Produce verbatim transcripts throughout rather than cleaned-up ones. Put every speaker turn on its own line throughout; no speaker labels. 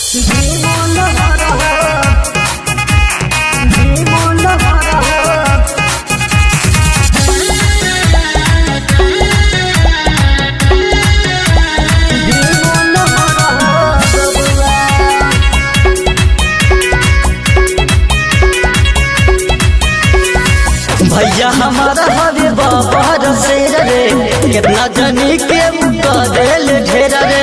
भैया हमारा हवे बाबर से रे कितना जनी के मुका देल ढेर रे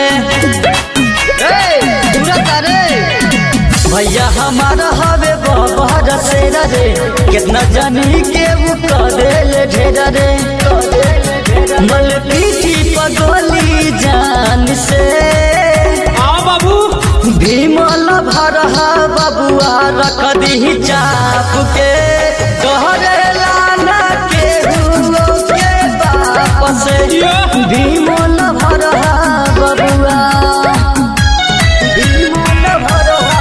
भैया हमारा हवे बाबर से रे कितना जनी के मुका देल ढेर रे मल पीठी पगोली जान से
आओ बाबू
भीमल भरहा बबुआ रख दी चाप के तोहरे लाना के हुओ के बाप से भीमल भरहा बबुआ भीमल भरहा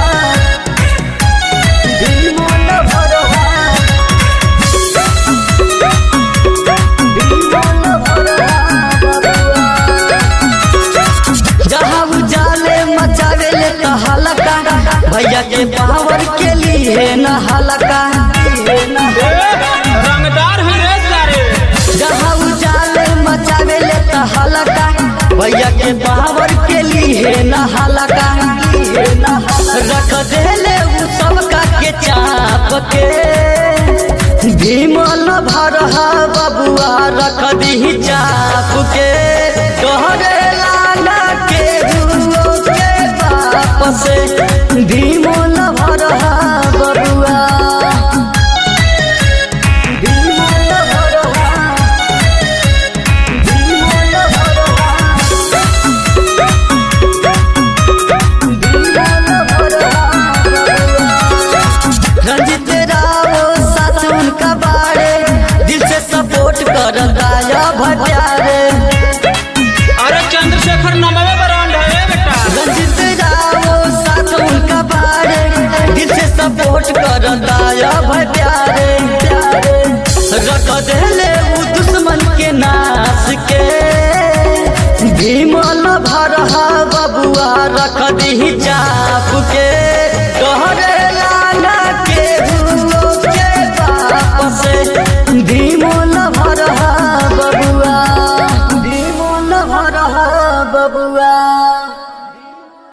भीमल भरहा भीमल भरहा बबुआ जहाँ उजाले मचावे ले हलका भैया के पावर के लिए न हलका
रंगदार है रे सारे
जहाँ उजाले मचावे ले हलका भैया के पावर के लिए न हलका रख देले उ सबका के चाप के भीमल भरहा बबुआ रख दी चाप के तोहरे लाना के हुओ के बाप से भीमल भरहा बबुआ भीमल भरहा भीमल भरहा भीमल भरहा रंजित राव साथ उनका बारे दिल से सपोर्ट कर दाया भट्यारे
अरे चंद्रशेखर नमवे ब्रांड है बेटा
रंजित राव साथ उनका बारे दिल से सपोर्ट कर दाया भट्यारे